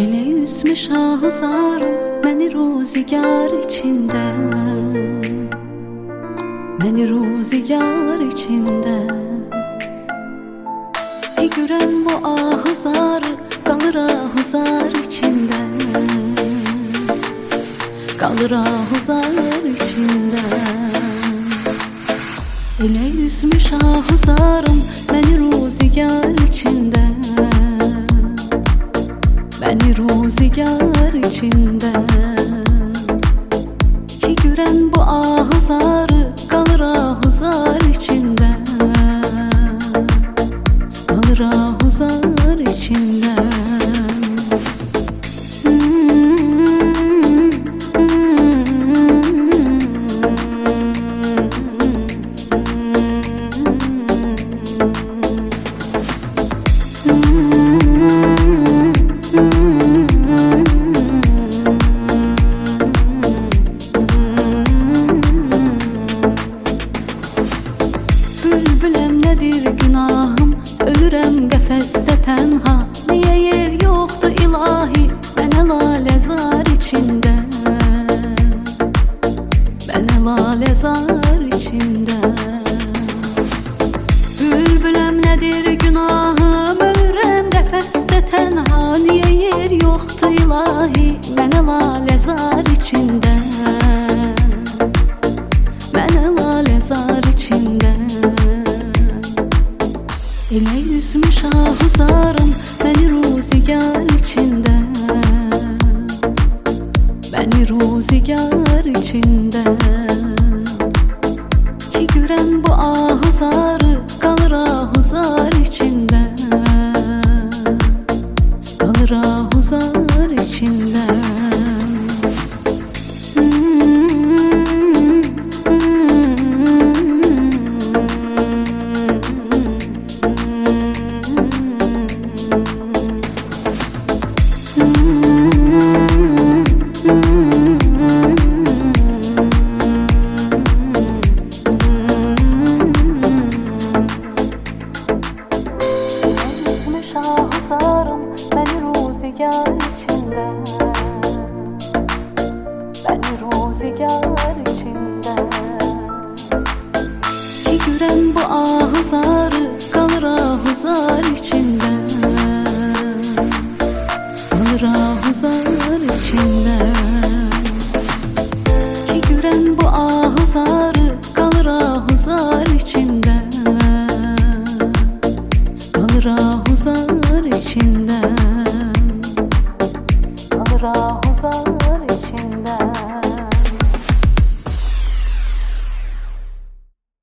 Elə üzmüş ahuzarım məni ruzigar içində, məni ruzigar içində. Görən bu ahuzarı qalır ahuzar içində, qalır ahuzar içində. Elə üzmüş ahuzarım məni ruzigar içində, məni ruzigar içində. Ki görən bu ahuzarı qalır ahuzar içində, qalır ahuzar içində. Bülbüləm nədir günahım, ölürəm qəfəsdə tənha. Niyə yer yoxdur ilahi mənə laləzar içində, mənə laləzar içində. Bülbüləm nədir günahım, ölürəm qəfəsdə tənha. Niyə yer yoxdur ilahi mənə laləzar içində, mənə laləzar içində. Elə üzmüş ahuzarım məni ruzigar içində, məni ruzigar içində. Ki görən bu ahuzarı qalır ahuzar içində, qalır ahuzar içində. Ahuzarım məni ruzigar içində, məni ruzigar içində. Ki görən bu ahuzarı qalır ahuzar içində, qalır ahuzar içində. Ki görən bu ahuzarı qalır ahuzar içində, qalır ahuzar içində, qalır ahuzar